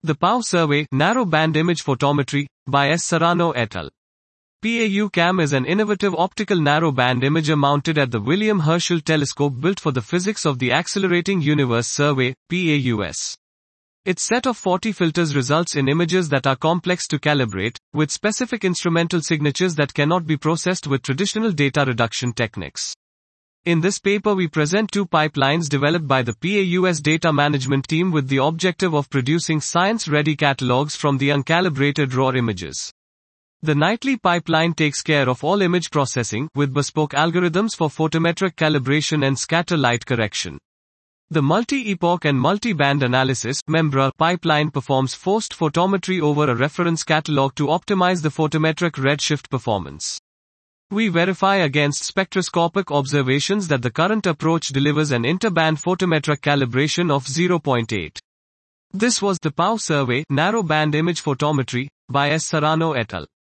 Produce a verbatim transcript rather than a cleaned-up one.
The P A U survey, Narrow Band Image Photometry, by S. Serrano et al. P A U CAM is an innovative optical narrow-band imager mounted at the William Herschel telescope built for the Physics of the Accelerating Universe Survey, P A U S. Its set of forty filters results in images that are complex to calibrate, with specific instrumental signatures that cannot be processed with traditional data reduction techniques. In this paper we present two pipelines developed by the P A U S data management team with the objective of producing science-ready catalogs from the uncalibrated raw images. The nightly pipeline takes care of all image processing, with bespoke algorithms for photometric calibration and scatter light correction. The multi-epoch and multi-band analysis (MEMBRA) pipeline performs forced photometry over a reference catalog to optimize the photometric redshift performance. We verify against spectroscopic observations that the current approach delivers an interband photometric calibration of zero point eight. This was the P A U survey, Narrow Band Image Photometry, by S. Serrano et al.